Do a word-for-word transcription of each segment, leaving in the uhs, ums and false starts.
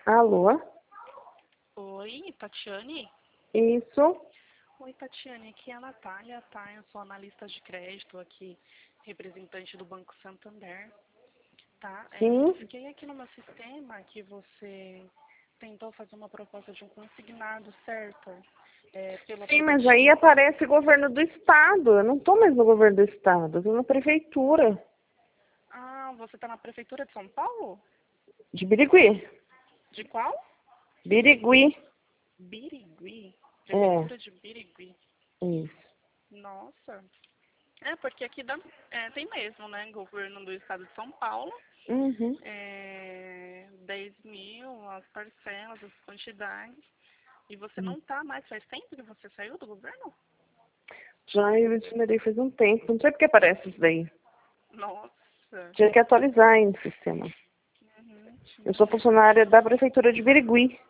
Alô? Oi, Tatiane? Isso? Oi, Tatiane, aqui é a Natália, tá? Eu sou analista de crédito aqui, representante do Banco Santander, tá? É, eu Sim? verifiquei aqui no meu sistema que você tentou fazer uma proposta de um consignado, certo? É, pelo Sim, mas aí aplicativo. aparece governo do estado. Eu não estou mais no governo do estado, eu estou na prefeitura Ah, você está na Prefeitura de São Paulo? de Birigui. De qual? Birigui. Birigui. É, Prefeitura de Birigui. isso. Nossa. É, porque aqui dá, é, tem mesmo, né? Governo do Estado de São Paulo. Uhum. É, dez mil, as parcelas, as quantidades. E você não tá mais, faz tempo que você saiu do governo? Já eu itinerei faz um tempo. Não sei porque aparece isso daí. Nossa. Tinha que atualizar aí no sistema. Uhum, Eu sou entendi. funcionária da prefeitura de Birigui.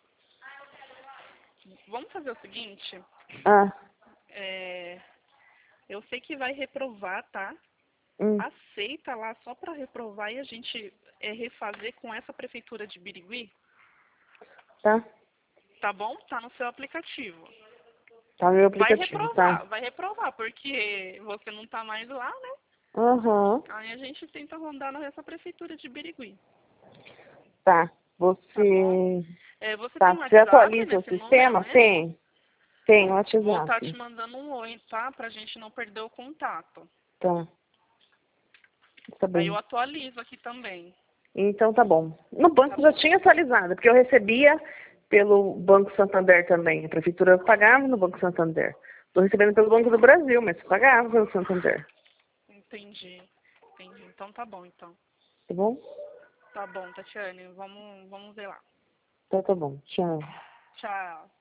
Vamos fazer o seguinte, Ah, é, eu sei que vai reprovar, tá? hum, Aceita lá só para reprovar e a gente é, refazer com essa prefeitura de Birigui, tá. tá bom? Tá no seu aplicativo. Tá no meu Vai aplicativo, tá. reprovar, vai reprovar, porque você não tá mais lá, né? Aham, Aí a gente tenta rondar nessa prefeitura de Birigui, tá. tá bom? Você... É, você Tá, tem você WhatsApp atualiza o nesse número sistema? mesmo? Tem. Tem o Vou estar te WhatsApp. mandando um oi, tá? Pra gente não perder o contato. Tá, tá Aí eu bem. atualizo aqui também, Então tá bom. No tá banco já bom? tinha atualizado, porque eu recebia pelo Banco Santander também. A prefeitura pagava no Banco Santander. Estou recebendo pelo Banco do Brasil, mas pagava pelo Santander. Entendi, entendi. Então tá bom, então. Tá bom? Tá bom, Tatiane, vamos, vamos ver lá. Então tá bom. Tchau. Tchau.